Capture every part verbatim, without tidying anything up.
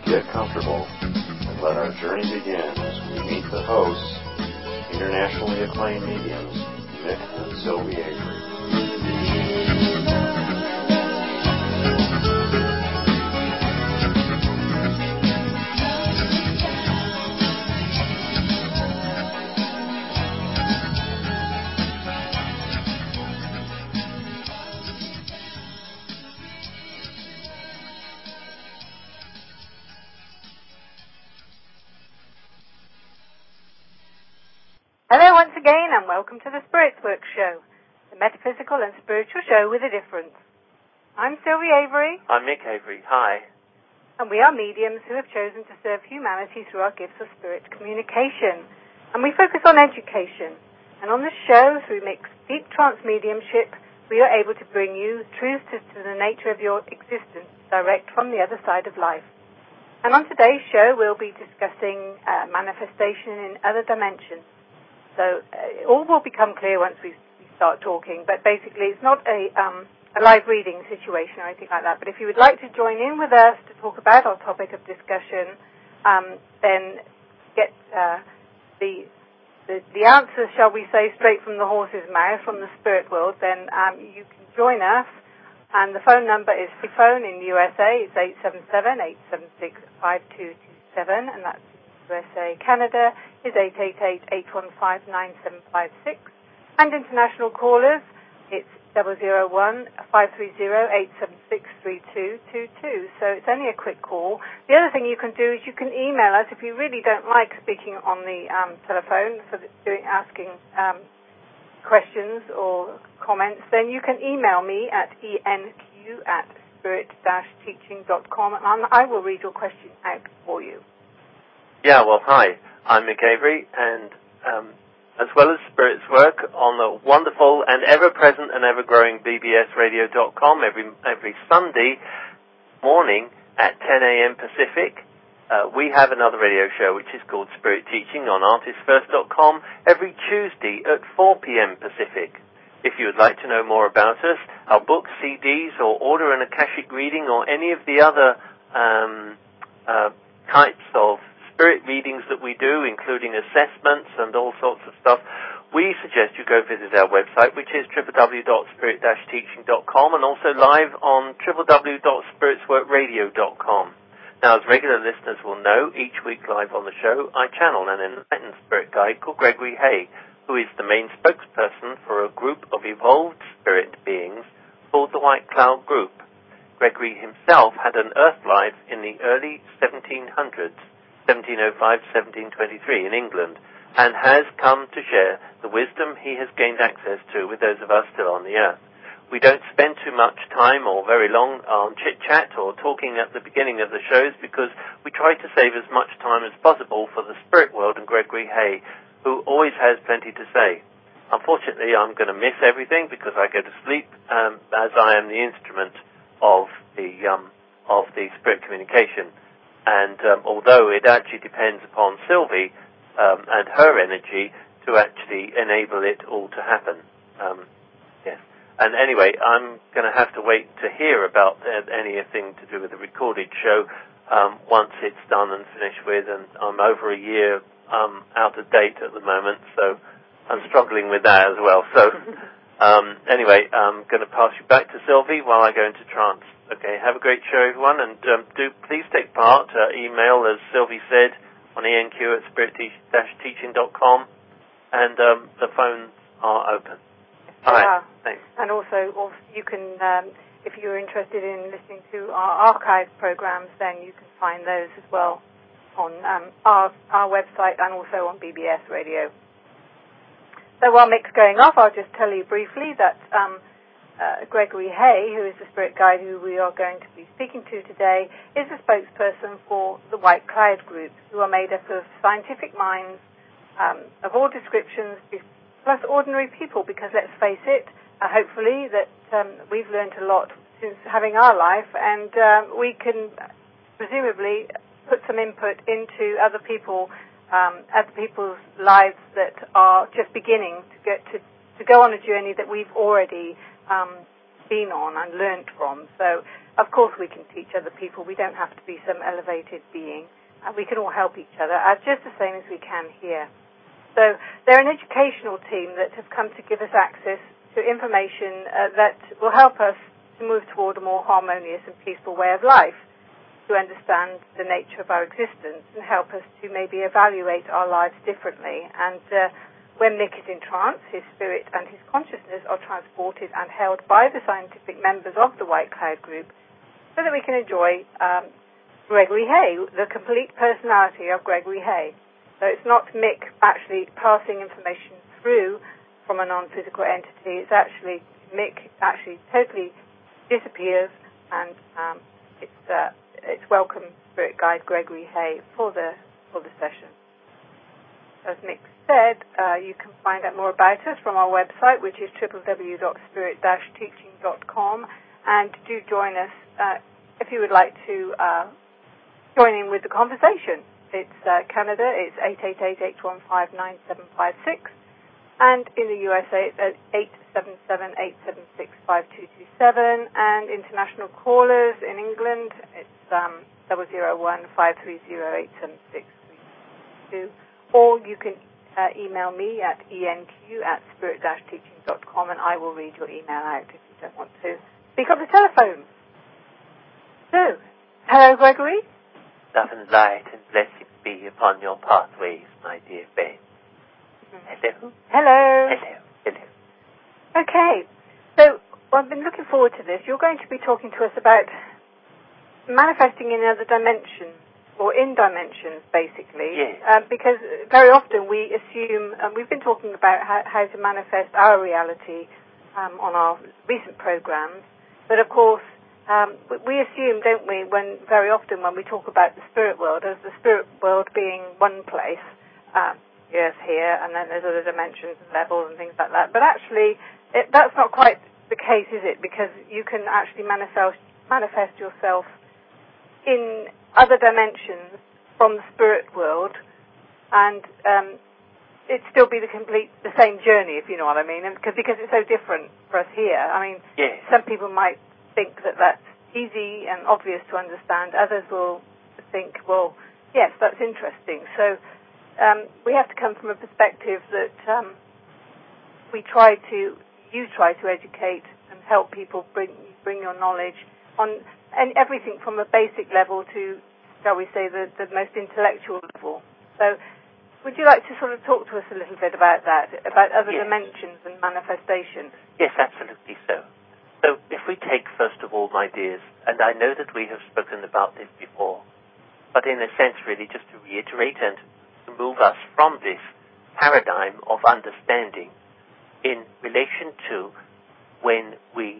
Get comfortable and let our journey begin as we meet the hosts, internationally acclaimed mediums, Mick and Sylvie Avery. Hello once again, and welcome to the Spirits Work Show, the metaphysical and spiritual show with a difference. I'm Sylvie Avery. I'm Mick Avery. Hi. And we are mediums who have chosen to serve humanity through our gifts of spirit communication. And we focus on education. And on this show, through Mick's deep trance mediumship, we are able to bring you truths as to the nature of your existence, direct from the other side of life. And on today's show, we'll be discussing uh, manifestation in other dimensions. So uh, all will become clear once we, we start talking, but basically it's not a, um, a live reading situation or anything like that. But if you would like to join in with us to talk about our topic of discussion, um, then get uh, the, the the answer, shall we say, straight from the horse's mouth, from the spirit world, then um, you can join us. And the phone number is free phone in the U S A. It's eight seven seven, eight seven six, five two two seven, and that's U S A. Canada is eight eight eight, eight one five, nine seven five six, and international callers, it's zero zero one, five three zero, eight seven six, three two two two. So it's only a quick call. The other thing you can do is you can email us if you really don't like speaking on the um, telephone, so that doing asking um, questions or comments. Then you can email me at enq at spirit dash teaching dot com, and I will read your question out for you. Yeah, well, hi. I'm Mick Avery, and um, as well as Spirits Work on the wonderful and ever-present and ever-growing b b s radio dot com every every Sunday morning at ten a.m. Pacific. Uh, we have another radio show which is called Spirit Teaching on artist first dot com every Tuesday at four p.m. Pacific. If you would like to know more about us, our books, C Ds, or order an Akashic reading or any of the other um, uh, types of spirit readings that we do, including assessments and all sorts of stuff, we suggest you go visit our website, which is w w w dot spirit dash teaching dot com, and also live on w w w dot spirits work radio dot com. Now, as regular listeners will know, each week live on the show, I channel an enlightened spirit guide called Gregory Hay, who is the main spokesperson for a group of evolved spirit beings called the White Cloud Group. Gregory himself had an earth life in the early seventeen hundreds, seventeen oh five to seventeen twenty-three in England, and has come to share the wisdom he has gained access to with those of us still on the earth. We don't spend too much time or very long on chit-chat or talking at the beginning of the shows because we try to save as much time as possible for the spirit world and Gregory Hay, who always has plenty to say. Unfortunately, I'm going to miss everything because I go to sleep um, as I am the instrument of the um, of the spirit communication. And um, although it actually depends upon Sylvie um, and her energy to actually enable it all to happen. Um, yes. And anyway, I'm going to have to wait to hear about uh, anything to do with the recorded show um, once it's done and finished with. And I'm over a year um, out of date at the moment, so I'm struggling with that as well. So um, anyway, I'm going to pass you back to Sylvie while I go into trance. Okay, have a great show, everyone, and um, do please take part. Uh, email, as Sylvie said, on E N Q at spirit dash teaching dot com, and um, the phones are open. All right, thanks. And also, you can, um, if you're interested in listening to our archive programs, then you can find those as well on um, our our website and also on B B S Radio. So while Mick's going off, I'll just tell you briefly that Um, Uh, Gregory Hay, who is the spirit guide who we are going to be speaking to today, is the spokesperson for the White Cloud Group, who are made up of scientific minds um, of all descriptions, plus ordinary people, because let's face it, uh, hopefully that um, we've learned a lot since having our life, and um, we can presumably put some input into other people, um, other people's lives that are just beginning to get to, to go on a journey that we've already Um, been on and learnt from. So of course we can teach other people. We don't have to be some elevated being. Uh, we can all help each other uh, just the same as we can here. So they're an educational team that have come to give us access to information uh, that will help us to move toward a more harmonious and peaceful way of life, to understand the nature of our existence and help us to maybe evaluate our lives differently. And uh, when Mick is in trance, his spirit and his consciousness are transported and held by the scientific members of the White Cloud Group so that we can enjoy um, Gregory Hay, the complete personality of Gregory Hay. So it's not Mick actually passing information through from a non-physical entity. It's actually Mick actually totally disappears, and um, it's uh, it's welcome Spirit Guide Gregory Hay for the for the session. As Mick said, uh, you can find out more about us from our website, which is w w w dot spirit dash teaching dot com, and do join us uh, if you would like to uh, join in with the conversation. It's uh, Canada, it's eight eight eight, eight one five, nine seven five six, and in the U S A it's at eight seven seven, eight seven six, five two two seven, and international callers in England, it's um, zero zero one, five three zero, eight seven six three two, or you can uh, email me at enq at spirit dash teaching dot com, and I will read your email out if you don't want to speak on the telephone. So, hello Gregory. Love and light and blessings be upon your pathways, my dear friend. Hello. Hello. Hello. Hello. Okay. So, well, I've been looking forward to this. You're going to be talking to us about manifesting in other dimensions, or in dimensions, basically. Yes. Um, because very often we assume, and we've been talking about how, how to manifest our reality um, on our recent programs, but of course, Um, we assume, don't we, when very often when we talk about the spirit world, as the spirit world being one place, um, yes, here, and then there's other dimensions and levels and things like that. But actually, it, that's not quite the case, is it? Because you can actually manifest, manifest yourself in other dimensions from the spirit world, and um, it'd still be the complete, the same journey, if you know what I mean, and because, because it's so different for us here. I mean, yes. Some people might think that that's easy and obvious to understand. Others will think, well, yes, that's interesting. So um, we have to come from a perspective that um, we try to, you try to educate and help people bring bring your knowledge on and everything from a basic level to, shall we say, the, the most intellectual level. So would you like to sort of talk to us a little bit about that, about other yes. dimensions and manifestations? Yes, absolutely so. So if we take, first of all, my dears, and I know that we have spoken about this before, but in a sense, really, just to reiterate and to move us from this paradigm of understanding in relation to when we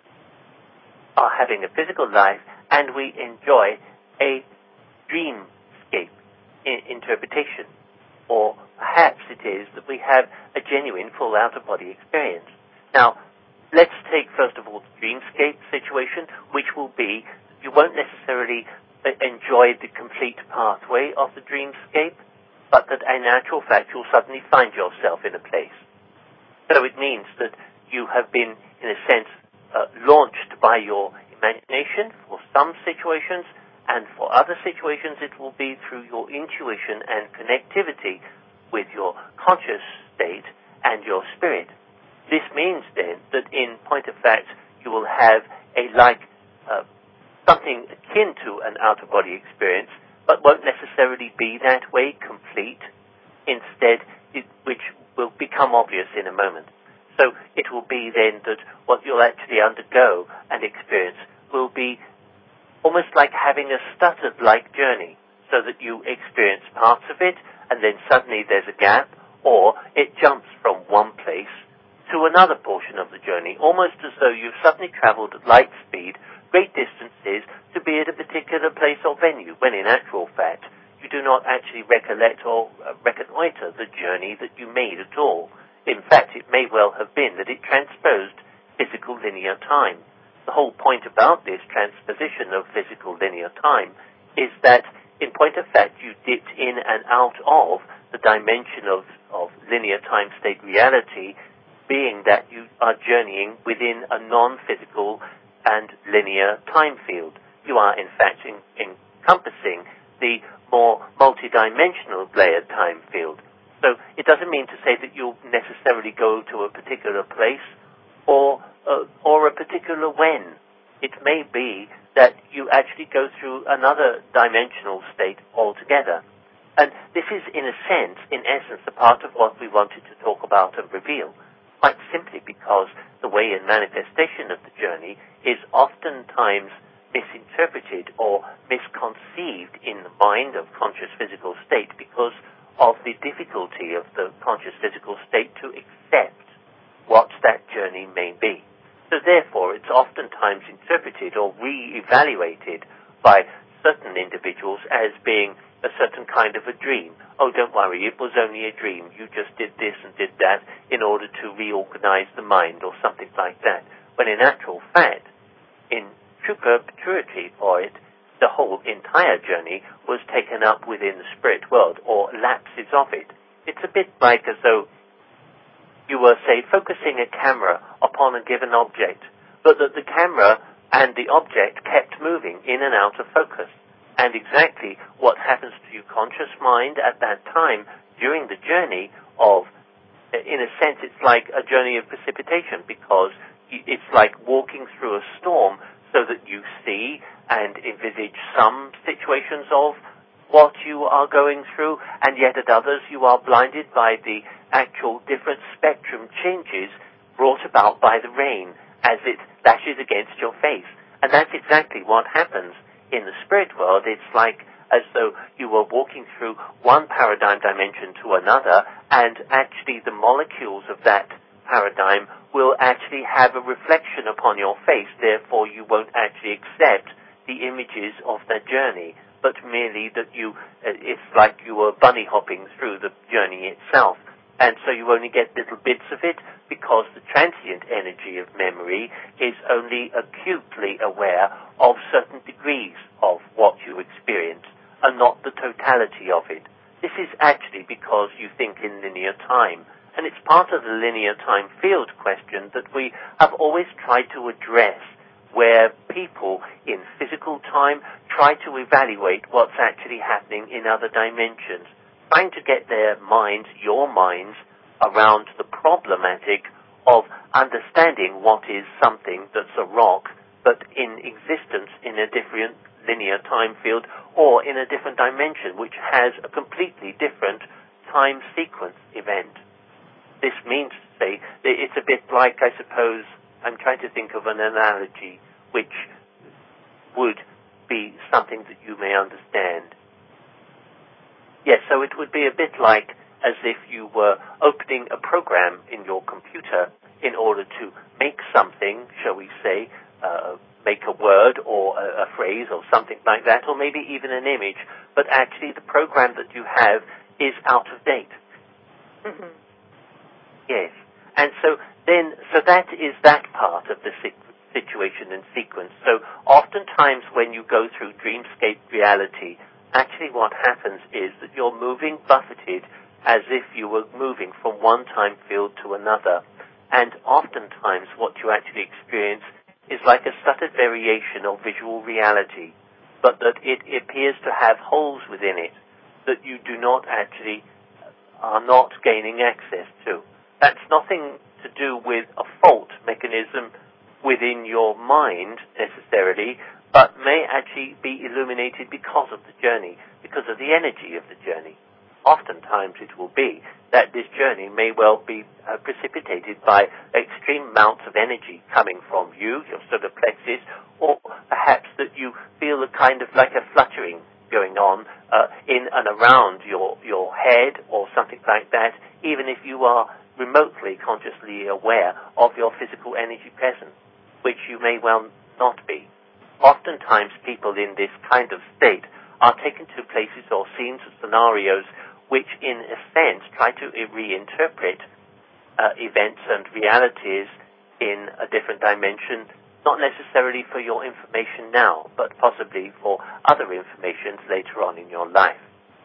are having a physical life and we enjoy a dreamscape in interpretation, or perhaps it is that we have a genuine full out-of-body experience. Now, let's take, first of all, the dreamscape situation, which will be, you won't necessarily enjoy the complete pathway of the dreamscape, but that in actual fact you'll suddenly find yourself in a place. So it means that you have been, in a sense, uh, launched by your imagination for some situations, and for other situations it will be through your intuition and connectivity with your conscious state and your spirit. This means then that in point of fact you will have a like uh, something akin to an out-of-body experience, but won't necessarily be that way complete. Instead, it, which will become obvious in a moment. So it will be then that what you'll actually undergo and experience will be almost like having a stuttered-like journey, so that you experience parts of it and then suddenly there's a gap, or it jumps from one place to another portion of the journey, almost as though you've suddenly traveled at light speed, great distances, to be at a particular place or venue, when in actual fact you do not actually recollect or uh, reconnoiter the journey that you made at all. In fact, it may well have been that it transposed physical linear time. The whole point about this transposition of physical linear time is that, in point of fact, you dipped in and out of the dimension of, of linear time-state reality, being that you are journeying within a non-physical and linear time field. You are, in fact, in, encompassing the more multidimensional layered time field. So it doesn't mean to say that you'll necessarily go to a particular place or uh, or a particular when. It may be that you actually go through another dimensional state altogether. And this is, in a sense, in essence, a part of what we wanted to talk about and reveal, quite simply because the way and manifestation of the journey is oftentimes misinterpreted or misconceived in the mind of conscious physical state because of the difficulty of the conscious physical state to accept what that journey may be. So therefore, it's oftentimes interpreted or re-evaluated by certain individuals as being a certain kind of a dream. Oh, don't worry, it was only a dream. You just did this and did that in order to reorganize the mind or something like that. When in actual fact, in true perpetuity for it, the whole entire journey was taken up within the spirit world or lapses of it. It's a bit like as though you were, say, focusing a camera upon a given object, but that the camera and the object kept moving in and out of focus. And exactly what happens to your conscious mind at that time during the journey of, in a sense, it's like a journey of precipitation because it's like walking through a storm so that you see and envisage some situations of what you are going through, and yet at others you are blinded by the actual different spectrum changes brought about by the rain as it lashes against your face. And that's exactly what happens in the spirit world. It's like as though you were walking through one paradigm dimension to another, and actually the molecules of that paradigm will actually have a reflection upon your face. Therefore, you won't actually accept the images of that journey, but merely that you, it's like you were bunny hopping through the journey itself. And so you only get little bits of it because the transient energy of memory is only acutely aware of certain degrees of what you experience and not the totality of it. This is actually because you think in linear time. And it's part of the linear time field question that we have always tried to address, where people in physical time try to evaluate what's actually happening in other dimensions, trying to get their minds, your minds, around the problematic of understanding what is something that's a rock, but in existence in a different linear time field or in a different dimension, which has a completely different time sequence event. This means to say that it's a bit like, I suppose, I'm trying to think of an analogy which would be something that you may understand. Yes, so it would be a bit like as if you were opening a program in your computer in order to make something, shall we say, uh, make a word or a, a phrase or something like that, or maybe even an image, but actually the program that you have is out of date. Mm-hmm. Yes. And so then, so that is that part of the situation and sequence. So oftentimes when you go through dreamscape reality, actually what happens is that you're moving buffeted as if you were moving from one time field to another. And oftentimes what you actually experience is like a subtle variation of visual reality, but that it appears to have holes within it that you do not actually, are not gaining access to. That's nothing to do with a fault mechanism within your mind necessarily, but may actually be illuminated because of the journey, because of the energy of the journey. Oftentimes it will be that this journey may well be uh, precipitated by extreme amounts of energy coming from you, your solar plexus, or perhaps that you feel a kind of like a fluttering going on uh, in and around your, your head or something like that, even if you are remotely consciously aware of your physical energy presence, which you may well not be. Oftentimes people in this kind of state are taken to places or scenes or scenarios which in a sense try to reinterpret uh, events and realities in a different dimension, not necessarily for your information now, but possibly for other information later on in your life.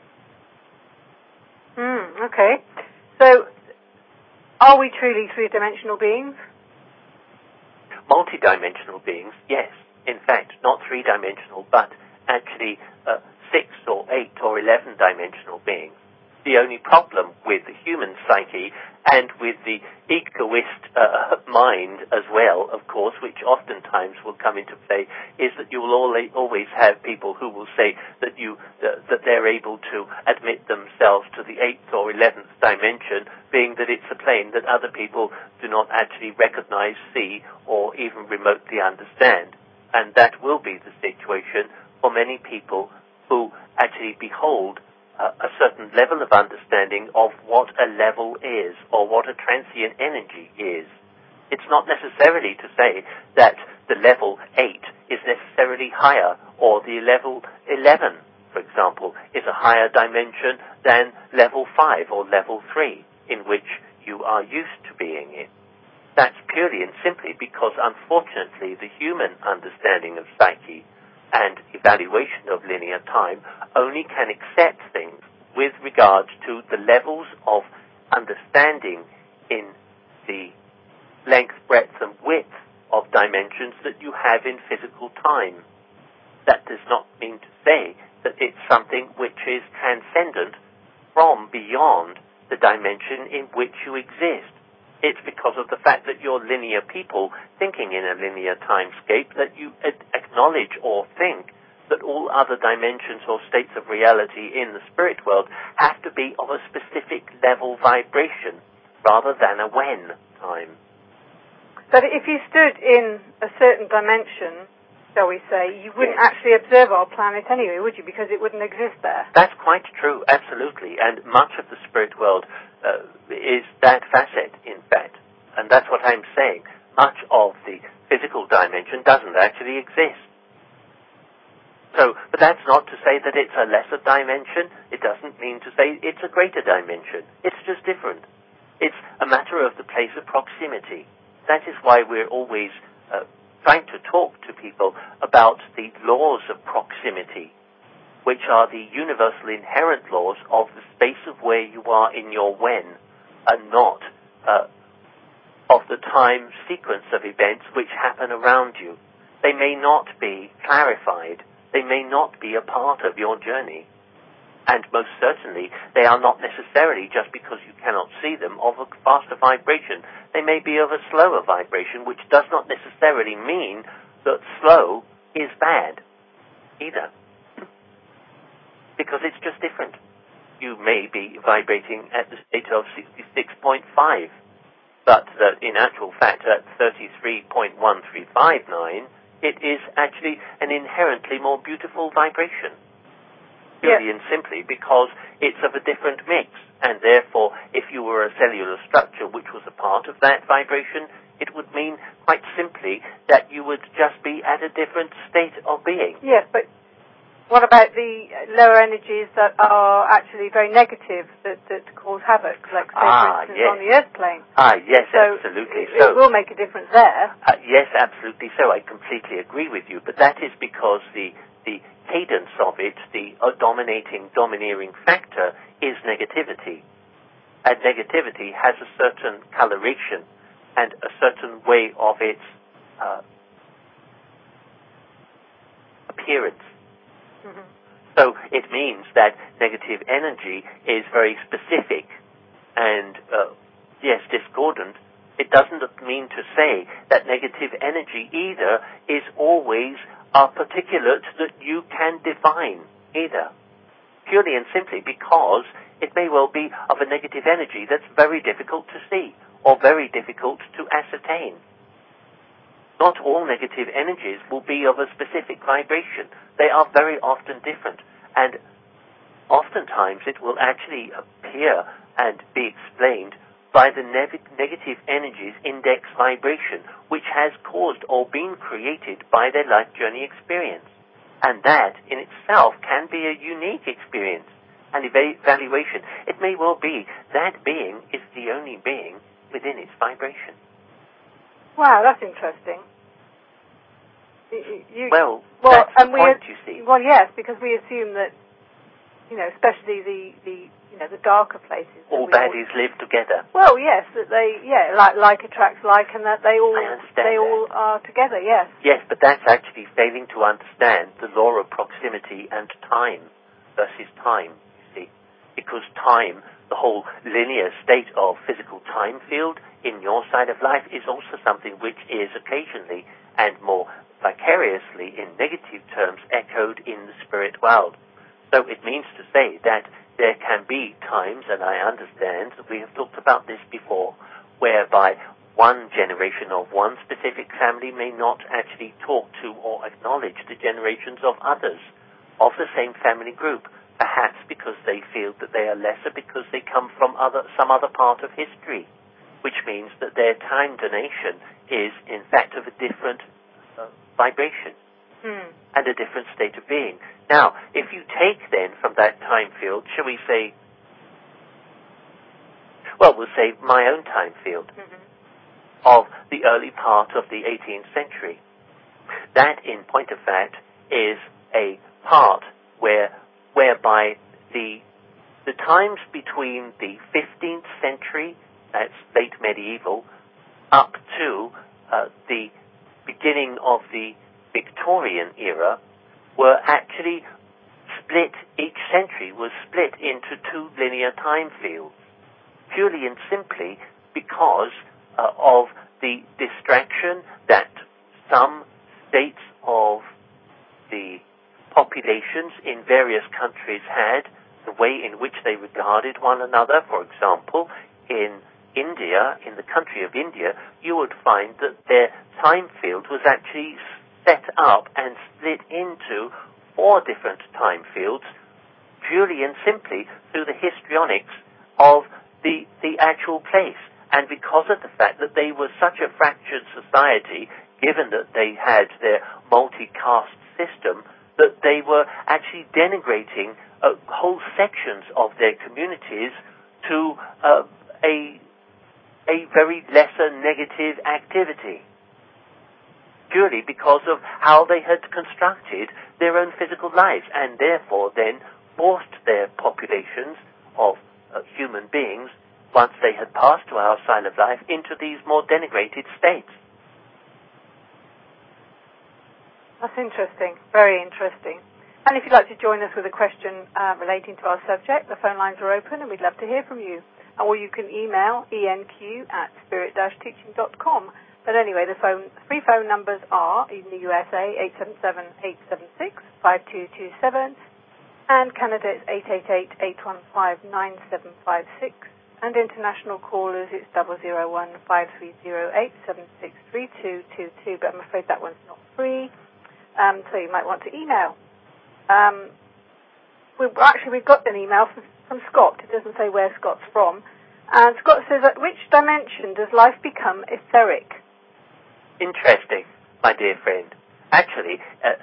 Mm, okay. So, are we truly three-dimensional beings? multidimensional beings, yes. In fact, not three-dimensional, but actually uh, six or eight or eleven-dimensional beings. The only problem with the human psyche and with the egoist uh, mind as well, of course, which oftentimes will come into play, is that you will always have people who will say that you uh, that they're able to admit themselves to the eighth or eleventh dimension, being that it's a plane that other people do not actually recognize, see, or even remotely understand. And that will be the situation for many people who actually behold Uh, a certain level of understanding of what a level is or what a transient energy is. It's not necessarily to say that the level eight is necessarily higher or the level eleven, for example, is a higher dimension than level five or level three in which you are used to being in. That's purely and simply because, unfortunately, the human understanding of psyche and evaluation of linear time only can accept things with regard to the levels of understanding in the length, breadth, and width of dimensions that you have in physical time. That does not mean to say that it's something which is transcendent from beyond the dimension in which you exist. It's because of the fact that you're linear people thinking in a linear timescape that you acknowledge or think that all other dimensions or states of reality in the spirit world have to be of a specific level vibration rather than a when time. But if you stood in a certain dimension, shall we say, you wouldn't yes. actually observe our planet anyway, would you? Because it wouldn't exist there. That's quite true, absolutely. And much of the spirit world Uh, is that facet, in fact. And that's what I'm saying. Much of the physical dimension doesn't actually exist. So, but that's not to say that it's a lesser dimension. It doesn't mean to say it's a greater dimension. It's just different. It's a matter of the place of proximity. That is why we're always uh, trying to talk to people about the laws of proximity, which are the universal inherent laws of the space of where you are in your when, and not uh, of the time sequence of events which happen around you. They may not be clarified. They may not be a part of your journey. And most certainly, they are not necessarily, just because you cannot see them, of a faster vibration. They may be of a slower vibration, which does not necessarily mean that slow is bad either. Because it's just different. You may be vibrating at the state of sixty-six point five, but uh, in actual fact at thirty-three point one three five nine, it is actually an inherently more beautiful vibration. Purely yes. and simply because it's of a different mix, and therefore if you were a cellular structure which was a part of that vibration, it would mean quite simply that you would just be at a different state of being. Yes, but what about the lower energies that are actually very negative, that, that cause havoc, like, say, ah, for instance, yes. on the Earth plane? Ah, yes, so absolutely it, so. It will make a difference there. Uh, yes, absolutely so. I completely agree with you. But that is because the, the cadence of it, the uh, dominating, domineering factor, is negativity. And negativity has a certain coloration and a certain way of its uh, appearance. Mm-hmm. So it means that negative energy is very specific and, uh, yes, discordant. It doesn't mean to say that negative energy either is always a particulate that you can define either. Purely and simply because it may well be of a negative energy that's very difficult to see or very difficult to ascertain. Not all negative energies will be of a specific vibration. They are very often different, and oftentimes it will actually appear and be explained by the ne- negative energies index vibration, which has caused or been created by their life journey experience. And that in itself can be a unique experience and evaluation. It may well be that being is the only being within its vibration. Wow, that's interesting. You, well, well, that's and the we point, ad- you see. Well, yes, because we assume that you know, especially the, the you know, the darker places. All baddies all... live together. Well, yes, that they, yeah, like, like attracts like, and that they all, they that. all are together, yes. Yes, but that's actually failing to understand the law of proximity and time versus time, you see. Because time, the whole linear state of physical time field in your side of life is also something which is occasionally and more vicariously in negative terms echoed in the spirit world. So it means to say that there can be times, and I understand that we have talked about this before, whereby one generation of one specific family may not actually talk to or acknowledge the generations of others of the same family group, perhaps because they feel that they are lesser because they come from other, some other part of history, which means that their time donation is, in fact, of a different uh, vibration hmm. and a different state of being. Now, if you take then from that time field, shall we say, well, we'll say my own time field mm-hmm. of the early part of the eighteenth century, that, in point of fact, is a part where, whereby the the times between the fifteenth century, that's late medieval, up to uh, the beginning of the Victorian era, were actually split, each century was split into two linear time fields, purely and simply because uh, of the distraction that some states of the populations in various countries had, the way in which they regarded one another. For example, in India, in the country of India, you would find that their time field was actually set up and split into four different time fields, purely and simply through the histrionics of the, the actual place. And because of the fact that they were such a fractured society, given that they had their multi-caste system, that they were actually denigrating uh, whole sections of their communities to uh, a, a very lesser negative activity, purely because of how they had constructed their own physical lives, and therefore then forced their populations of uh, human beings, once they had passed to our side of life, into these more denigrated states. That's interesting, very interesting. And if you'd like to join us with a question uh, relating to our subject, the phone lines are open and we'd love to hear from you. Or you can email enq at spirit dash teaching dot com. But anyway, the phone, three phone numbers are, in the U S A, eight seven seven, eight seven six, five two two seven, and Canada it's eight eight eight, eight one five, nine seven five six, and international callers it's zero zero one, five three zero, eight seven six, three two two two, but I'm afraid that one's not free, um, so you might want to email. Um, we, actually, we've got an email from, from Scott. It doesn't say where Scott's from. And Scott says, at which dimension does life become etheric? Interesting, my dear friend. Actually, uh,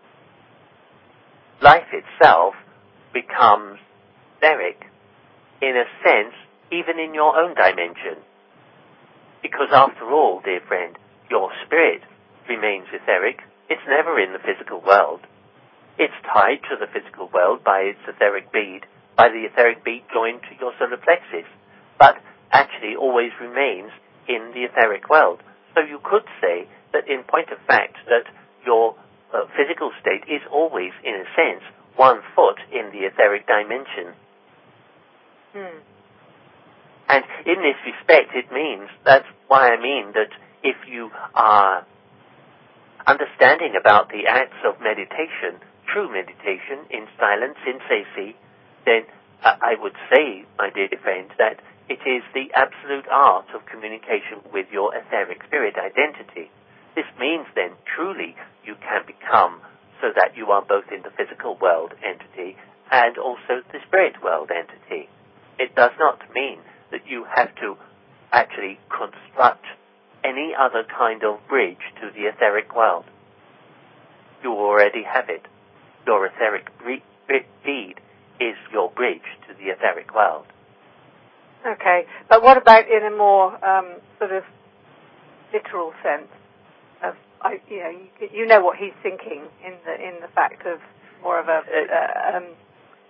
life itself becomes etheric, in a sense, even in your own dimension. Because after all, dear friend, your spirit remains etheric. It's never in the physical world. It's tied to the physical world by its etheric bead, by the etheric bead joined to your solar plexus, but actually always remains in the etheric world. So you could say that in point of fact that your uh, physical state is always, in a sense, one foot in the etheric dimension. Hmm. And in this respect, it means, that's why I mean that if you are understanding about the acts of meditation, true meditation, in silence, in safety, then uh, I would say, my dear friend, that it is the absolute art of communication with your etheric spirit identity. This means then, truly, you can become so that you are both in the physical world entity and also the spirit world entity. It does not mean that you have to actually construct any other kind of bridge to the etheric world. You already have it. Your etheric bead is your bridge to the etheric world. Okay, but what about in a more um, sort of literal sense? Of I, you know, you, you know what he's thinking in the in the fact of more of a uh, um,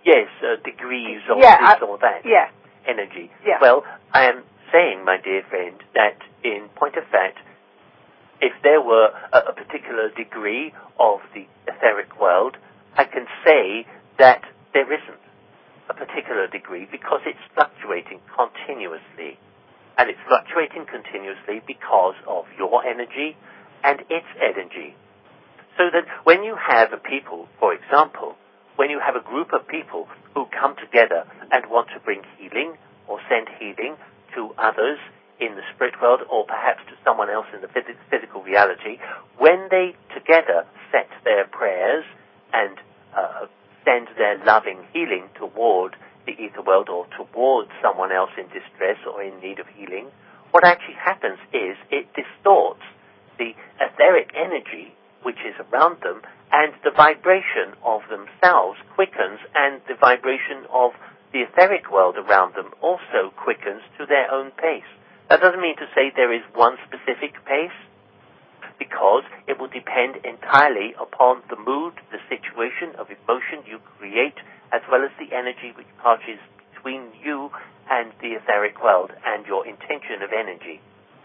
Yes, uh, degrees of yeah, this I, or that yeah. energy. Yeah. Well, I am saying, my dear friend, that in point of fact, if there were a, a particular degree of the etheric world, I can say that there isn't a particular degree because it's fluctuating continuously. And it's fluctuating continuously because of your energy and its energy. So that when you have a people, for example, when you have a group of people who come together and want to bring healing or send healing to others in the spirit world or perhaps to someone else in the phys- physical reality, when they together set their prayers and uh, send their loving healing toward the ether world or towards someone else in distress or in need of healing, what actually happens is it distorts the etheric energy which is around them, and the vibration of themselves quickens, and the vibration of the etheric world around them also quickens to their own pace. That doesn't mean to say there is one specific pace, because it will depend entirely upon the mood, the situation of emotion you create, as well as the energy which passes between you and the etheric world and your intention of energy.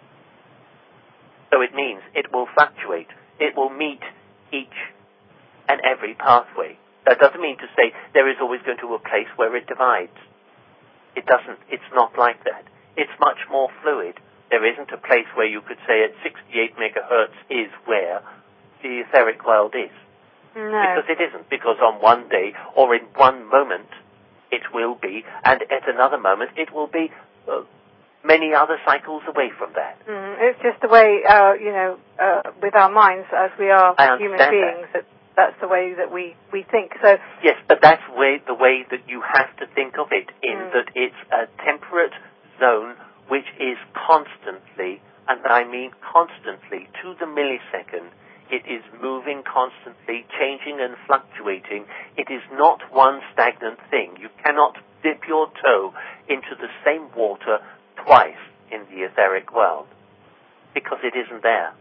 So it means it will fluctuate. It will meet each and every pathway. That doesn't mean to say there is always going to be a place where it divides. It doesn't. It's not like that. It's much more fluid. There isn't a place where you could say at sixty-eight megahertz is where the etheric world is. No. Because it isn't. Because on one day or in one moment it will be, and at another moment it will be uh, many other cycles away from that. Mm, it's just the way, uh, you know, uh, with our minds as we are human beings, that. that that's the way that we, we think. So yes, but that's way, the way that you have to think of it, in mm. that it's a temperate zone which is constantly, and I mean constantly, to the millisecond, it is moving constantly, changing and fluctuating. It is not one stagnant thing. You cannot dip your toe into the same water twice in the etheric world, because it isn't there.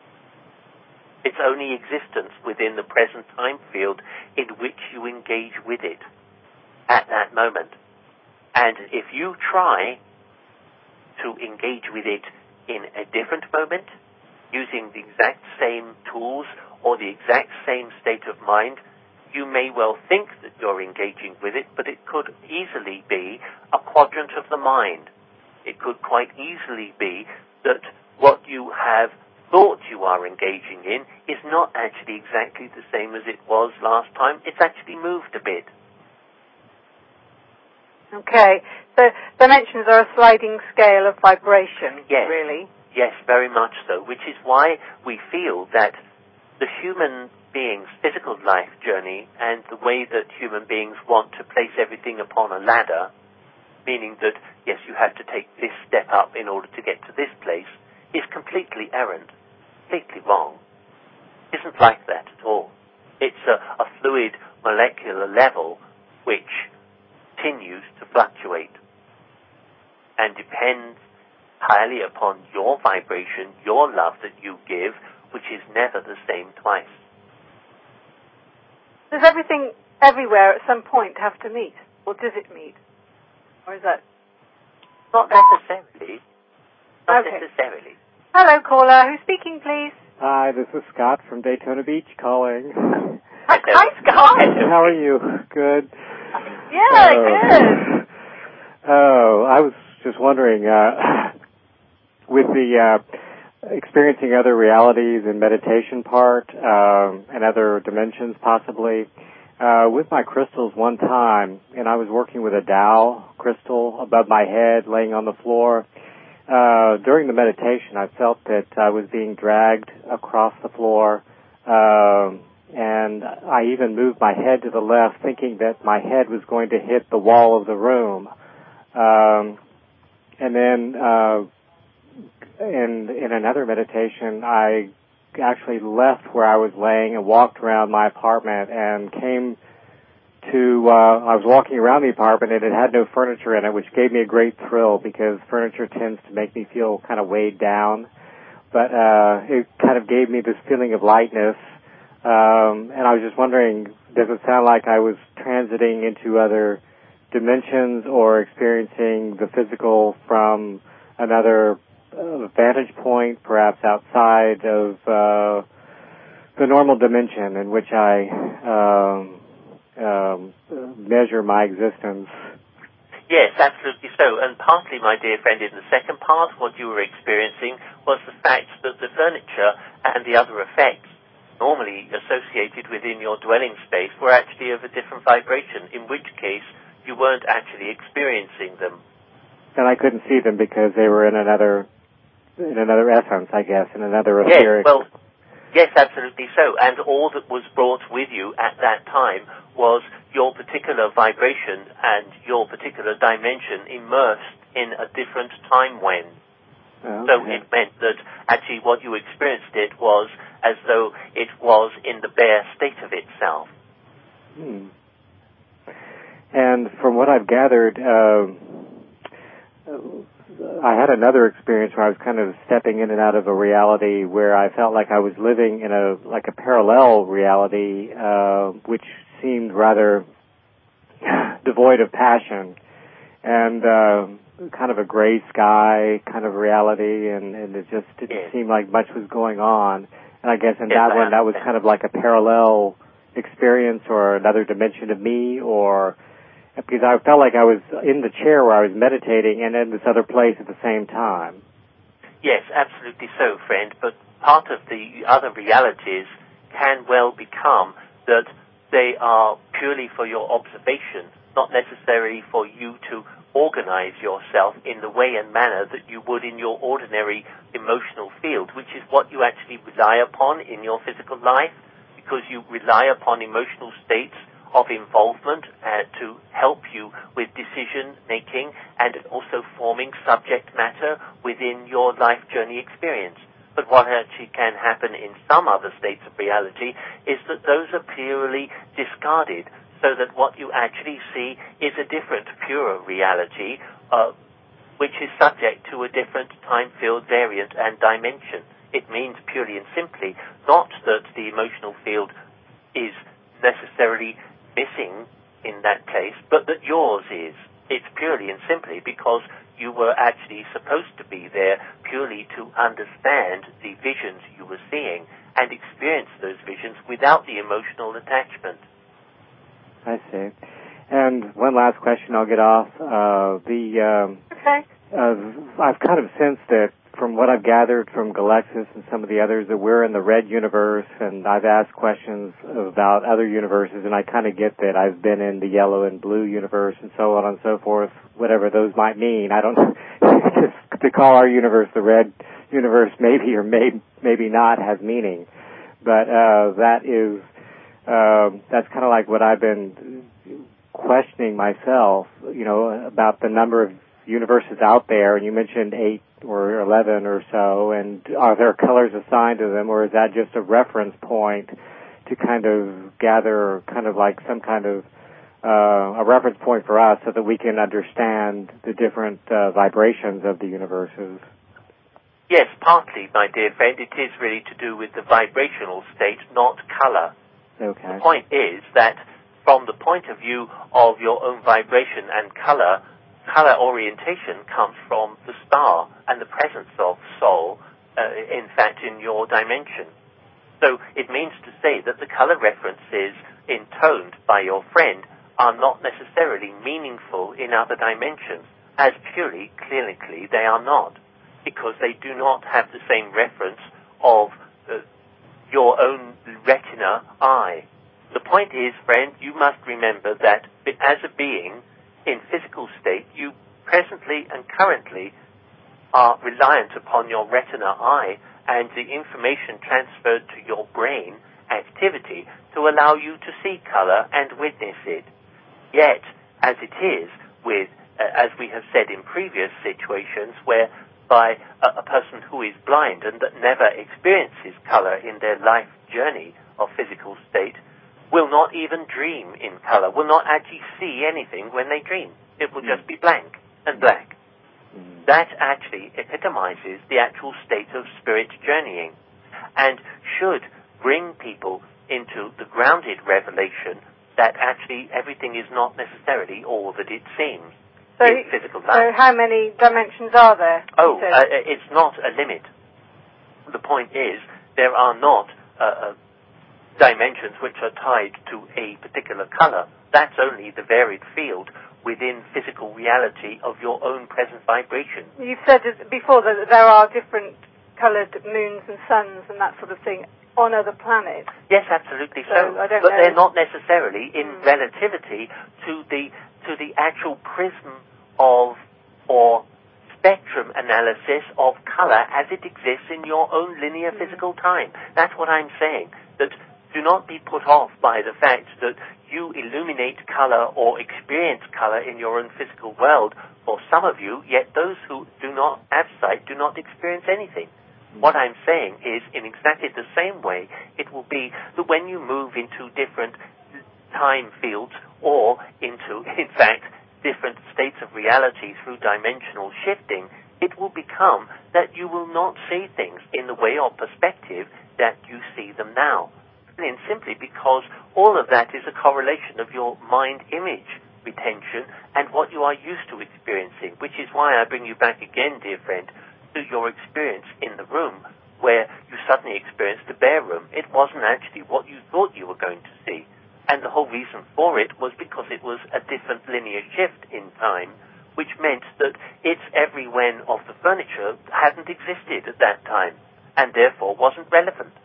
It's only existence within the present time field in which you engage with it at that moment. And if you try to engage with it in a different moment, using the exact same tools or the exact same state of mind, you may well think that you're engaging with it, but it could easily be a quadrant of the mind. It could quite easily be that what you have thought you are engaging in is not actually exactly the same as it was last time. It's actually moved a bit. Okay. So dimensions are a sliding scale of vibration, yes. really? Yes, very much so, which is why we feel that the human being's physical life journey and the way that human beings want to place everything upon a ladder, meaning that, yes, you have to take this step up in order to get to this place, is completely errant, completely wrong. It isn't like that at all. It's a, a fluid molecular level which continues to fluctuate and depends highly upon your vibration, your love that you give, which is never the same twice. Does everything everywhere at some point have to meet? Or does it meet? Or is that... Not necessarily. Not okay. necessarily. Hello, caller. Who's speaking, please? Hi, this is Scott from Daytona Beach calling. Hi, Hi Scott. How are you? Good? Yeah, oh. good. Oh, I was just wondering, uh, with the uh, experiencing other realities and meditation part, um, and other dimensions possibly, uh, with my crystals one time, and I was working with a Tao crystal above my head, laying on the floor. Uh, during the meditation, I felt that I was being dragged across the floor, um, and I even moved my head to the left, thinking that my head was going to hit the wall of the room. Um, and then, uh, in in another meditation, I actually left where I was laying and walked around my apartment and came to, uh, I was walking around the apartment and it had no furniture in it, which gave me a great thrill because furniture tends to make me feel kind of weighed down. But, uh, it kind of gave me this feeling of lightness. Um, and I was just wondering, does it sound like I was transiting into other dimensions or experiencing the physical from another uh, vantage point, perhaps outside of uh, the normal dimension in which I um, um, measure my existence? Yes, absolutely so. And partly, my dear friend, in the second part, what you were experiencing was the fact that the furniture and the other effects normally associated within your dwelling space were actually of a different vibration, in which case you weren't actually experiencing them. And I couldn't see them because they were in another in another essence, I guess, in another yes, etheric... Well, yes, absolutely so. And all that was brought with you at that time was your particular vibration and your particular dimension immersed in a different time when. Okay. So it meant that actually what you experienced it was as though it was in the bare state of itself. Hmm. And from what I've gathered, uh, I had another experience where I was kind of stepping in and out of a reality where I felt like I was living in a like a parallel reality, uh, which seemed rather devoid of passion, and uh, kind of a gray sky kind of reality, and, and it just didn't yes. seem like much was going on. And I guess in yes, that one, that was kind of like a parallel experience or another dimension of me, or because I felt like I was in the chair where I was meditating and in this other place at the same time. Yes, absolutely so, friend. But part of the other realities can well become that they are purely for your observation, not necessarily for you to organize yourself in the way and manner that you would in your ordinary emotional field, which is what you actually rely upon in your physical life, because you rely upon emotional states of involvement uh, to help you with decision making and also forming subject matter within your life journey experience. But what actually can happen in some other states of reality is that those are purely discarded, so that what you actually see is a different, purer reality, uh, which is subject to a different time field variant and dimension. It means purely and simply not that the emotional field is necessarily missing in that place, but that yours is. It's purely and simply because you were actually supposed to be there purely to understand the visions you were seeing and experience those visions without the emotional attachment. I see. And one last question, I'll get off. Uh, the um, Okay. uh, I've kind of sensed that from what I've gathered from Galexis and some of the others that we're in the red universe, and I've asked questions about other universes, and I kind of get that I've been in the yellow and blue universe and so on and so forth, whatever those might mean. I don't know. Just to call our universe the red universe maybe or may, maybe not has meaning. But uh, that is, uh, that's kind of like what I've been questioning myself, you know, about the number of universes out there, and you mentioned eight or eleven or so, and are there colors assigned to them, or is that just a reference point to kind of gather kind of like some kind of uh, a reference point for us so that we can understand the different uh, vibrations of the universes? Yes, partly, my dear friend. It is really to do with the vibrational state, not color. Okay. The point is that from the point of view of your own vibration and color, color orientation comes from the star and the presence of soul, uh, in fact, in your dimension. So it means to say that the color references intoned by your friend are not necessarily meaningful in other dimensions, as purely, clinically, they are not, because they do not have the same reference of uh, your own retina eye. The point is, friend, you must remember that as a being, in physical state, you presently and currently are reliant upon your retina eye and the information transferred to your brain activity to allow you to see color and witness it. Yet, as it is with, uh, as we have said in previous situations, where by a, a person who is blind and that never experiences color in their life journey of physical state, will not even dream in color, will not actually see anything when they dream. It will just be blank and black. Mm. That actually epitomizes the actual state of spirit journeying and should bring people into the grounded revelation that actually everything is not necessarily all that it seems so, in physical life. So how many dimensions are there? Oh, uh, it's not a limit. The point is there are not uh, uh, dimensions which are tied to a particular color. That's only the varied field within physical reality of your own present vibration. You've said before that there are different colored moons and suns and that sort of thing on other planets. Yes, absolutely so. so I don't but know. They're not necessarily in mm. relativity to the to the actual prism of or spectrum analysis of color as it exists in your own linear mm. physical time. That's what I'm saying. That do not be put off by the fact that you illuminate color or experience color in your own physical world for some of you, yet those who do not have sight do not experience anything. What I'm saying is, in exactly the same way, it will be that when you move into different time fields or into, in fact, different states of reality through dimensional shifting, it will become that you will not see things in the way or perspective that you see them now. And simply because all of that is a correlation of your mind image retention and what you are used to experiencing, which is why I bring you back again, dear friend, to your experience in the room, where you suddenly experienced the bare room. It wasn't actually what you thought you were going to see. And the whole reason for it was because it was a different linear shift in time, which meant that its every when of the furniture hadn't existed at that time, and therefore wasn't relevant.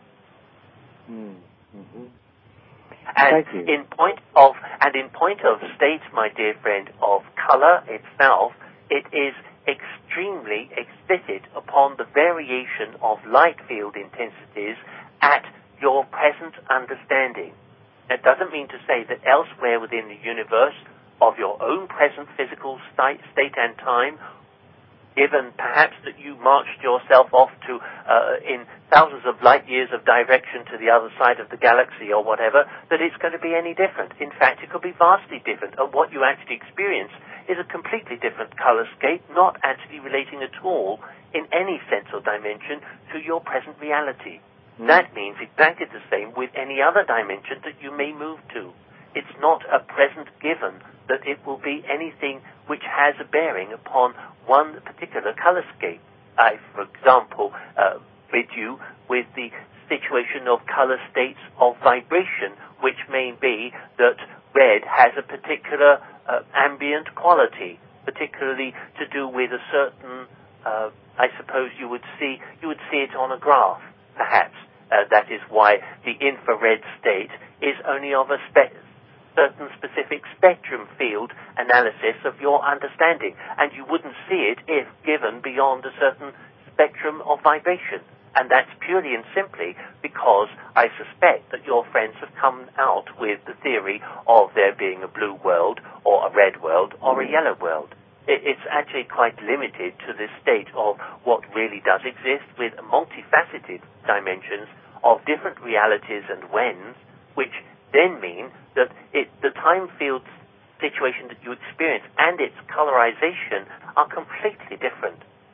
Mm-hmm. And Thank you. in point of and in point of state, my dear friend, of color itself, it is extremely explicit upon the variation of light field intensities at your present understanding. That doesn't mean to say that elsewhere within the universe of your own present physical state, state and time, given perhaps that you marched yourself off to uh, in thousands of light years of direction to the other side of the galaxy or whatever, that it's going to be any different. In fact, it could be vastly different, and what you actually experience is a completely different colorscape, not actually relating at all in any sense or dimension to your present reality. Mm. That means exactly the same with any other dimension that you may move to. It's not a present given that it will be anything which has a bearing upon one particular colorscape. I, for example, uh, rid you with the situation of color states of vibration, which may be that red has a particular uh, ambient quality, particularly to do with a certain, uh, I suppose you would see, you would see it on a graph, perhaps. Uh, that is why the infrared state is only of a spe- certain specific spectrum field analysis of your understanding, and you wouldn't see it if given beyond a certain spectrum of vibration. And that's purely and simply because I suspect that your friends have come out with the theory of there being a blue world or a red world or a yellow world. It's actually quite limited to this state of what really does exist with multifaceted dimensions of different realities and whens, which then mean that it, the time field situation that you experience and its colorization are completely different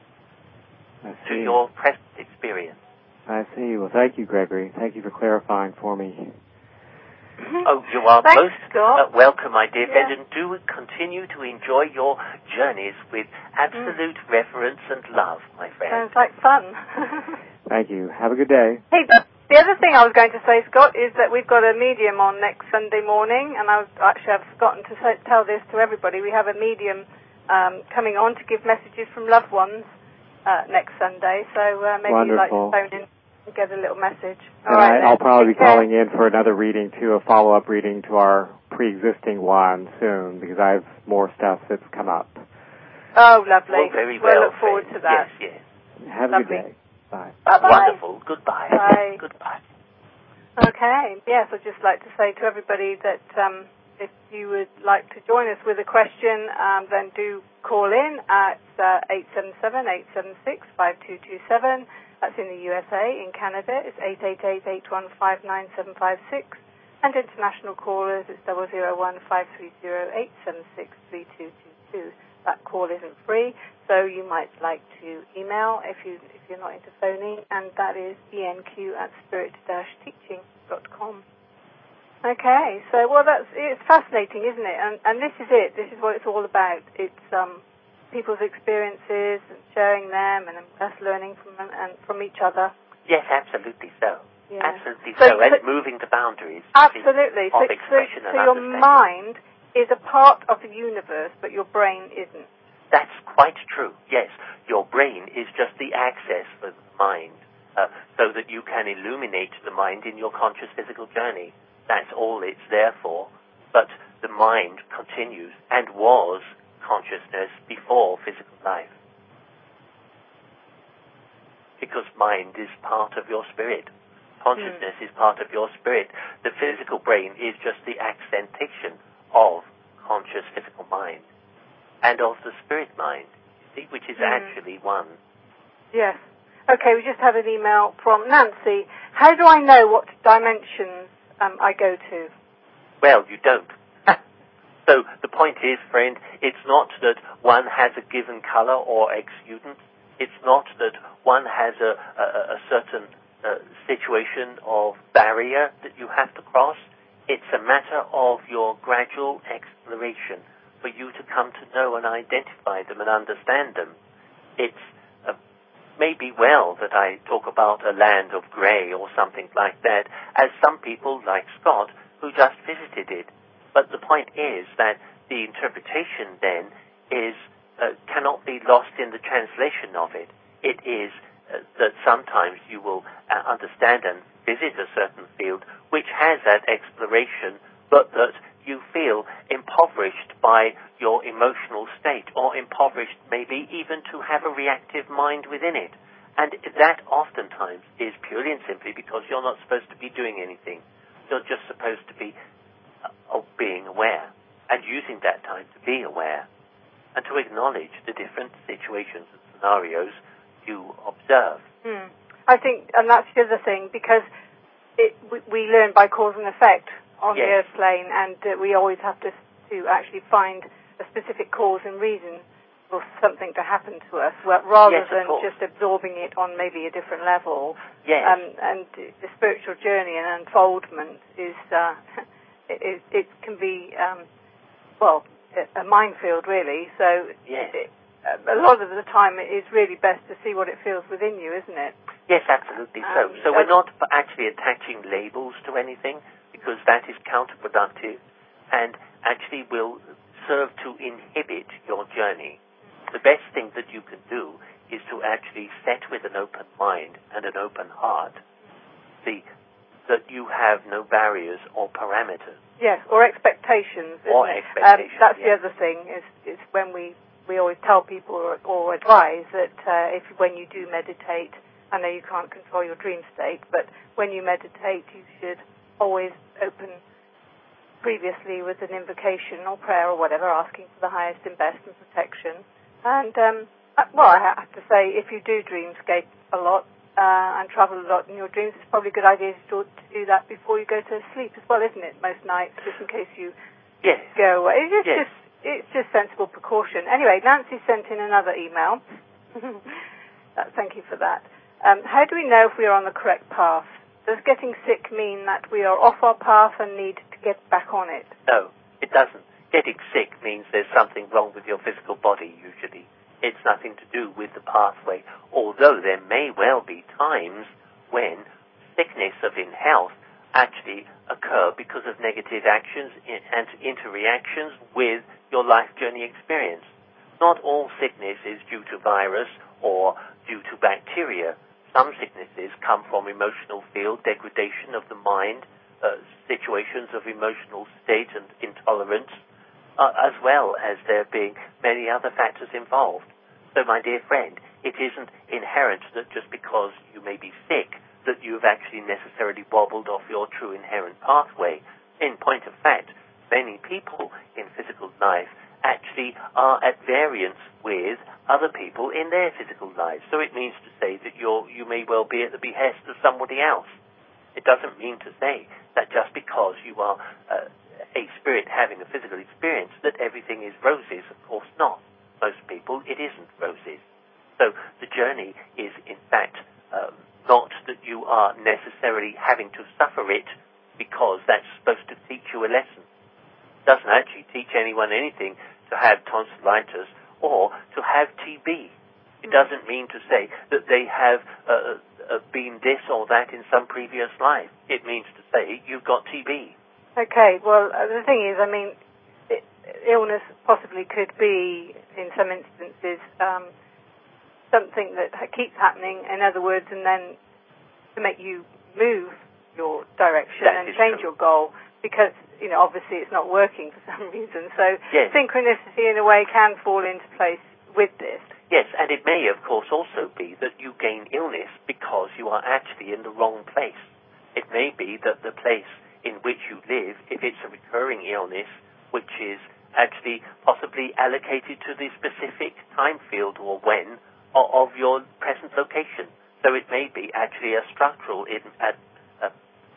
to your present experience. I see. Well, thank you, Gregory. Thank you for clarifying for me. Oh, you are Thanks, most uh, welcome, my dear friend, yeah. and do continue to enjoy your journeys with absolute mm. reverence and love, my friend. Sounds like fun. Thank you. Have a good day. Hey, the other thing I was going to say, Scott, is that we've got a medium on next Sunday morning, and I was, actually I've forgotten to say, tell this to everybody. We have a medium um, coming on to give messages from loved ones uh, next Sunday, so uh, maybe Wonderful. you'd like to phone in and get a little message. All and right, I, I'll probably Take be care. calling in for another reading, too, a follow-up reading to our pre-existing one soon, because I have more stuff that's come up. Oh, lovely. Well, very we'll well, look forward friend. to that. Yes, yes. Have lovely. a good day. Bye. Bye-bye. Wonderful. Goodbye. Bye. Goodbye. Okay. Yes, I'd just like to say to everybody that um, if you would like to join us with a question, um, then do call in at uh, eight seven seven, eight seven six, five two two seven. That's in the U S A. In Canada, it's eight eight eight, eight one five, nine seven five six. And international callers, it's zero zero one, five three zero, eight seven six, three two two two. That call isn't free, so you might like to email if, you, if you're not into phoning, and that is enq at spirit dash teaching dot com. Okay, so well, that's it's fascinating, isn't it? And and this is it. This is what it's all about. It's um, people's experiences and sharing them, and us learning from them and from each other. Yes, absolutely so. Yeah. Absolutely so, so, and so moving the boundaries. Absolutely. Of so, expression so, and so your understanding. mind is a part of the universe, but your brain isn't. That's quite true, yes. Your brain is just the access for the mind, uh, so that you can illuminate the mind in your conscious physical journey. That's all it's there for. But the mind continues and was consciousness before physical life. Because mind is part of your spirit. Consciousness mm. is part of your spirit. The physical brain is just the accentation of conscious physical mind and of the spirit mind, you see, which is mm. actually one. Yes. Okay, we just had an email from Nancy. How do I know what dimensions um, I go to? Well, you don't. So the point is, friend, it's not that one has a given color or exudent. It's not that one has a, a, a certain uh, situation of barrier that you have to cross. It's a matter of your gradual exploration for you to come to know and identify them and understand them. It's uh, maybe well that I talk about a land of grey or something like that, as some people, like Scott, who just visited it. But the point is that the interpretation then is uh, cannot be lost in the translation of it. It is uh, that sometimes you will uh, understand and visit a certain field which has that exploration, but that you feel impoverished by your emotional state, or impoverished maybe even to have a reactive mind within it. And that oftentimes is purely and simply because you're not supposed to be doing anything. You're just supposed to be of being aware and using that time to be aware and to acknowledge the different situations and scenarios you observe. Hmm. I think, and that's the other thing, because it, we, we learn by cause and effect on yes. the earth plane, and uh, we always have to to actually find a specific cause and reason for something to happen to us, rather yes, than just absorbing it on maybe a different level. Yes. Um, and the spiritual journey and unfoldment is, uh, it, it can be, um, well, a minefield really. So yes. it, a lot of the time it is really best to see what it feels within you, isn't it? Yes, absolutely so. Um, so we're not actually attaching labels to anything, because that is counterproductive and actually will serve to inhibit your journey. The best thing that you can do is to actually set with an open mind and an open heart, the, that you have no barriers or parameters. Yes, or expectations. Or isn't it? expectations, um, That's yes. the other thing, is, is when we, we always tell people or, or advise that uh, if when you do meditate, I know you can't control your dream state, but when you meditate, you should always open previously with an invocation or prayer or whatever, asking for the highest and best and protection. And, um, well, I have to say, if you do dreamscape a lot uh, and travel a lot in your dreams, it's probably a good idea to, to do that before you go to sleep as well, isn't it, most nights, just in case you yes. go away. It's just, yes. just, it's just sensible precaution. Anyway, Nancy sent in another email. uh, thank you for that. Um, how do we know if we are on the correct path? Does getting sick mean that we are off our path and need to get back on it? No, it doesn't. Getting sick means there's something wrong with your physical body, usually. It's nothing to do with the pathway, although there may well be times when sickness of in health actually occur because of negative actions and interreactions with your life journey experience. Not all sickness is due to virus or due to bacteria. Some sicknesses come from emotional field, degradation of the mind, uh, situations of emotional state and intolerance, uh, as well as there being many other factors involved. So, my dear friend, it isn't inherent that just because you may be sick that you've actually necessarily wobbled off your true inherent pathway. In point of fact, many people in physical life actually are at variance with other people in their physical lives. So it means to say that you're, you may well be at the behest of somebody else. It doesn't mean to say that just because you are uh, a spirit having a physical experience that everything is roses. Of course not. Most people, it isn't roses. So the journey is, in fact, um, not that you are necessarily having to suffer it, because that's supposed to teach anyone anything to have tonsillitis or to have T B. It doesn't mean to say that they have uh, uh, been this or that in some previous life. It means to say you've got T B. Okay, well, uh, the thing is, I mean, it, illness possibly could be, in some instances, um, something that ha- keeps happening, in other words, and then to make you move your direction That and is change true. your goal, because, you know, obviously it's not working for some reason. So yes. synchronicity, in a way, can fall into place with this. Yes, and it may, of course, also be that you gain illness because you are actually in the wrong place. It may be that the place in which you live, if it's a recurring illness, which is actually possibly allocated to the specific time field or when of your present location. So it may be actually a structural in, a, a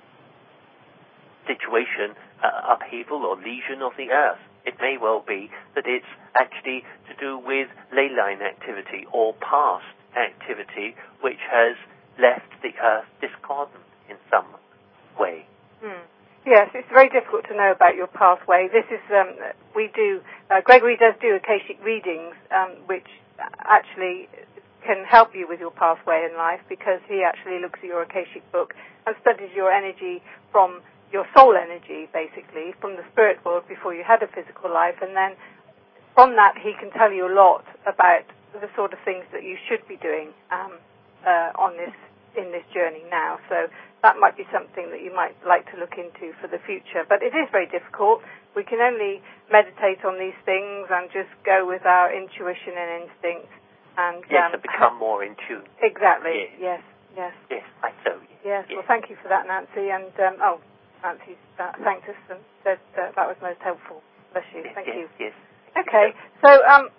situation, uh, upheaval or lesion of the earth. It may well be that it's actually to do with ley line activity or past activity which has left the earth discordant in some way. Hmm. Yes, it's very difficult to know about your pathway. This is, um, we do, uh, Gregory does do Akashic readings, um, which actually can help you with your pathway in life, because he actually looks at your Akashic book and studies your energy from your soul energy, basically, from the spirit world before you had a physical life, and then from that he can tell you a lot about the sort of things that you should be doing um, uh, on this in this journey now. So that might be something that you might like to look into for the future. But it is very difficult. We can only meditate on these things and just go with our intuition and instinct. And yes, um, to become more in tune. Exactly. Yes. Yes. Yes, Yes. I so. Yes. Yes. Well, thank you for that, Nancy. And um, oh. Nancy uh, thanked us and said uh, that was most helpful. Bless you. Yes, Thank yes, you. Yes. Okay. So, um,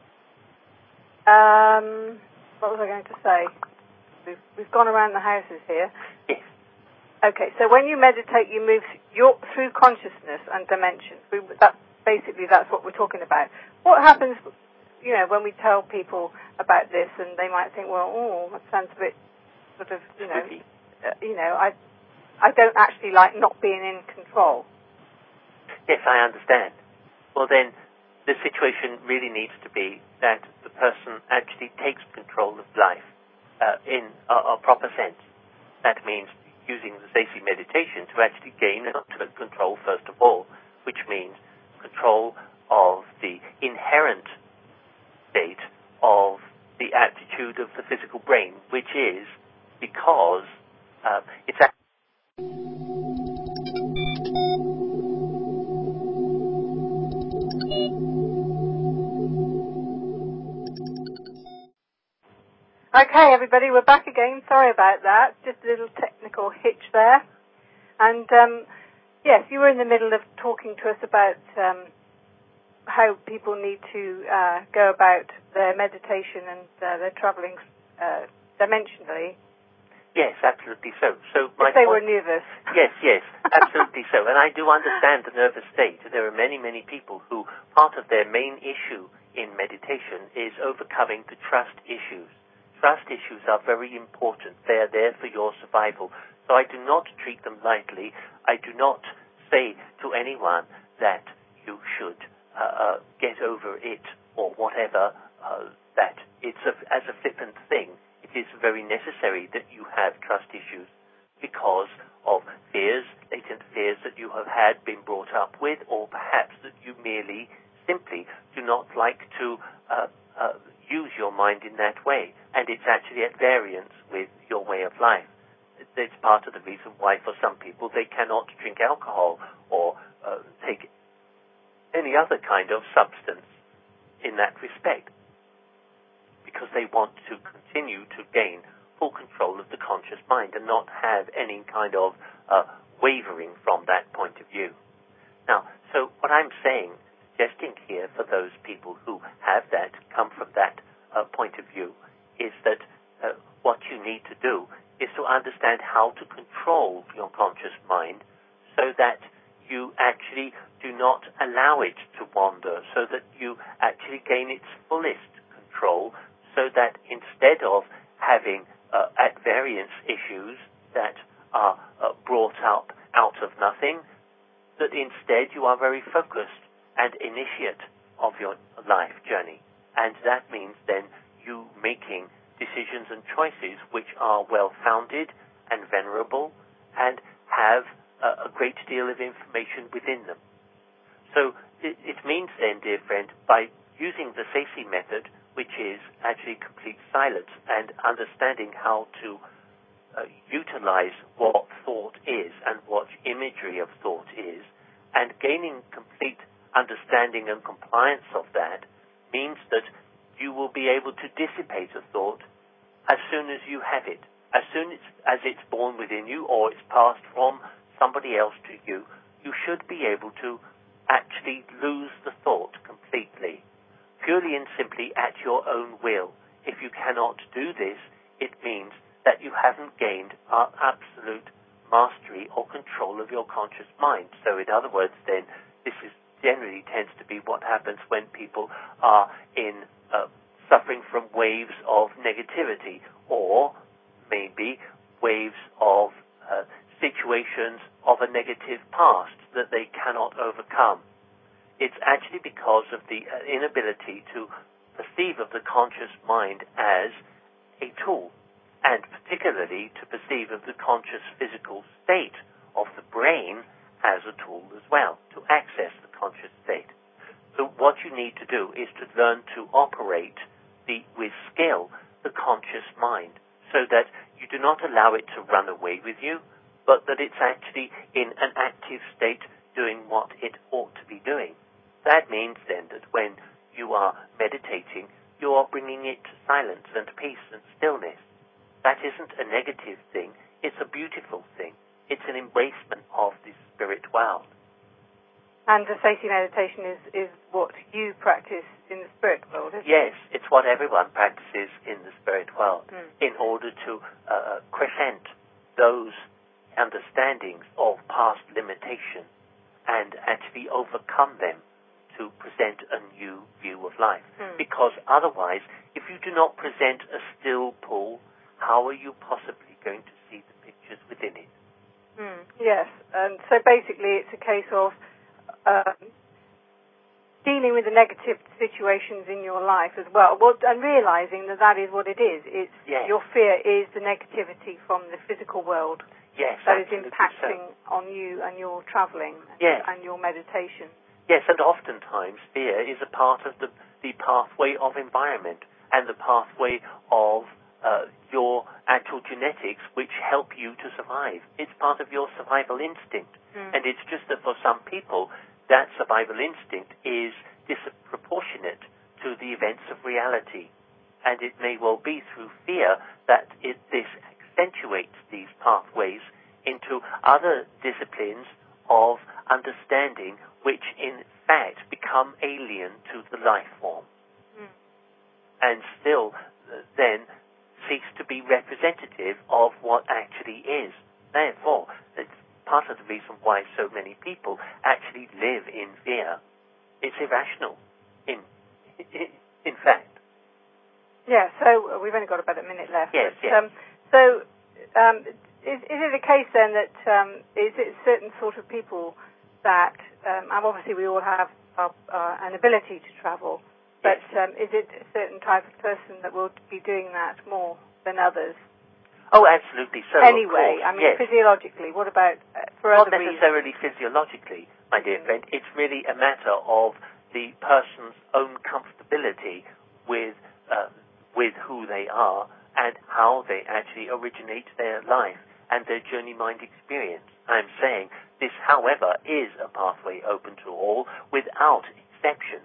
um, what was I going to say? We've, we've gone around the houses here. Yes. Okay. So when you meditate, you move your, through consciousness and dimensions. We, that, basically, that's what we're talking about. What happens, you know, when we tell people about this, and they might think, well, oh, that sounds a bit sort of, you know, uh, you know, I. I don't actually like not being in control. Yes, I understand. Well, then, the situation really needs to be that the person actually takes control of life uh, in a, a proper sense. That means using the Stacey meditation to actually gain ultimate control, first of all, which means control of the inherent state of the attitude of the physical brain, which is because uh, it's actually Okay, everybody, we're back again. Sorry about that. Just a little technical hitch there. And, um, yes, you were in the middle of talking to us about um, how people need to uh, go about their meditation and uh, their traveling uh, dimensionally. Yes, absolutely so. So my if they point, were nervous. Yes, yes, absolutely so. And I do understand the nervous state. There are many, many people who part of their main issue in meditation is overcoming the trust issues. Trust issues are very important. They are there for your survival. So I do not treat them lightly. I do not say to anyone that you should uh, uh, get over it or whatever, uh, that it's a, as a flippant thing. It is very necessary that you have trust issues because of fears, latent fears that you have had, been brought up with, or perhaps that you merely simply do not like to uh, uh, use your mind in that way, and it's actually at variance with your way of life. It's part of the reason why for some people they cannot drink alcohol or uh, take any other kind of substance in that respect, because they want to continue to gain full control of the conscious mind and not have any kind of uh, wavering from that point of view. Now, so what I'm saying, suggesting here for those people who have that, come from that uh, point of view, is that uh, what you need to do is to understand how to control your conscious mind so that you actually do not allow it to wander, so that you actually gain its fullest control, so that instead of having uh, at variance issues that are uh, brought up out of nothing, that instead you are very focused and initiate of your life journey. And that means then you making decisions and choices which are well-founded and venerable and have a, a great deal of information within them. So it, it means then, dear friend, by using the Sayce method, which is actually complete silence and understanding how to uh, utilize what thought is and what imagery of thought is, and gaining complete understanding and compliance of that, means that you will be able to dissipate a thought as soon as you have it. As soon as, as it's born within you or it's passed from somebody else to you, you should be able to actually lose the thought completely, purely and simply at your own will. If you cannot do this, it means that you haven't gained absolute mastery or control of your conscious mind. So in other words, then, this is generally tends to be what happens when people are in uh, suffering from waves of negativity, or maybe waves of uh, situations of a negative past that they cannot overcome. It's actually because of the uh, inability to perceive of the conscious mind as a tool, and particularly to perceive of the conscious physical state of the brain as a tool as well, to access the conscious state. So what you need to do is to learn to operate the, with skill the conscious mind, so that you do not allow it to run away with you, but that it's actually in an active state doing what it ought to be doing. That means then that when you are meditating, you are bringing it to silence and peace and stillness. That isn't a negative thing, it's a beautiful thing. It's an embracement of the spirit world. And the Sayce meditation is, is what you practice in the spirit world, isn't yes, it? It's what everyone practices in the spirit world mm. in order to uh, crescent those understandings of past limitation and actually overcome them to present a new view of life. Mm. Because otherwise, if you do not present a still pool, how are you possibly going to see the pictures within it? Mm. Yes, and so basically it's a case of um, dealing with the negative situations in your life as well, well, and realizing that that is what it is. It's yes. Your fear is the negativity from the physical world yes, that is absolutely impacting so. on you and your traveling yes. and your meditation. Yes, and oftentimes fear is a part of the, the pathway of environment and the pathway of uh, your actual genetics, which help you to survive. It's part of your survival instinct. Mm. And it's just that for some people, that survival instinct is disproportionate to the events of reality. And it may well be through fear that it, this accentuates these pathways into other disciplines of understanding which in fact become alien to the life form. Mm. And still uh, then cease to be representative of what actually is. Therefore, it's part of the reason why so many people actually live in fear. It's irrational, in in fact. Yeah, so we've only got about a minute left. Yes, but, yes. Um, so um, is, is it a case then that um, is it certain sort of people that, um, and obviously we all have uh, uh, an ability to travel, but yes. um, is it a certain type of person that will be doing that more than others? Oh, absolutely so. Anyway, of course. I mean, yes. physiologically, what about uh, for Not other reasons? necessarily physiologically, my dear Mm-hmm. friend. It's really a matter of the person's own comfortability with uh, with who they are and how they actually originate their life and their journey mind experience. I'm saying this, however, is a pathway open to all without exception.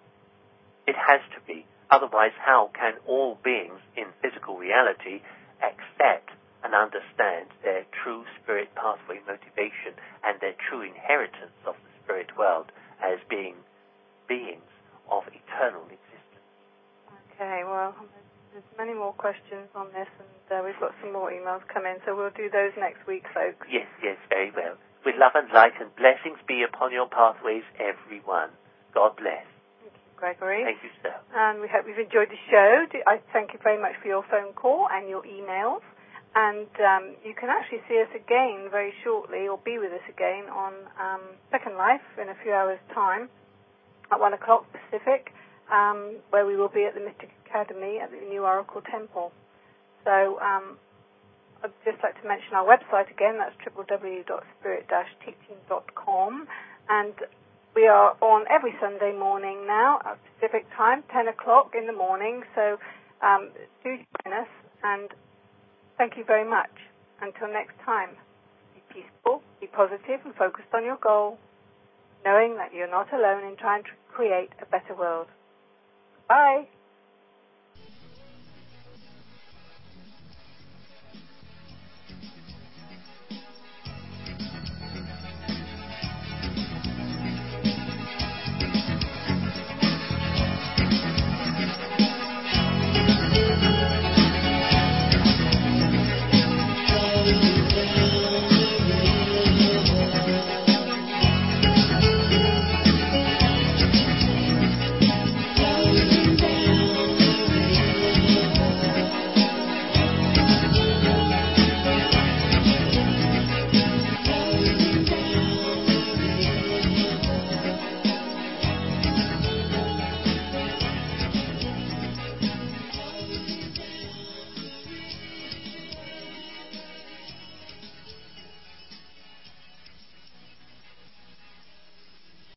It has to be. Otherwise, how can all beings in physical reality accept and understand their true spirit pathway motivation and their true inheritance of the spirit world as being beings of eternal existence? Okay, well, there's many more questions on this, and uh, we've got some more emails come in, so we'll do those next week, folks. Yes, yes, very well. With love and light and blessings be upon your pathways, everyone. God bless. Gregory. Thank you, sir. And we hope you've enjoyed the show. I thank you very much for your phone call and your emails. And um, you can actually see us again very shortly, or be with us again on um, Second Life in a few hours' time. at one o'clock Pacific, um, where we will be at the Mystic Academy at the New Oracle Temple. So um, I'd just like to mention our website again. That's w w w dot spirit dash teaching dot com. And we are on every Sunday morning now at Pacific time, ten o'clock in the morning. So um, do join us, and thank you very much. Until next time, be peaceful, be positive, and focused on your goal, knowing that you're not alone in trying to create a better world. Bye.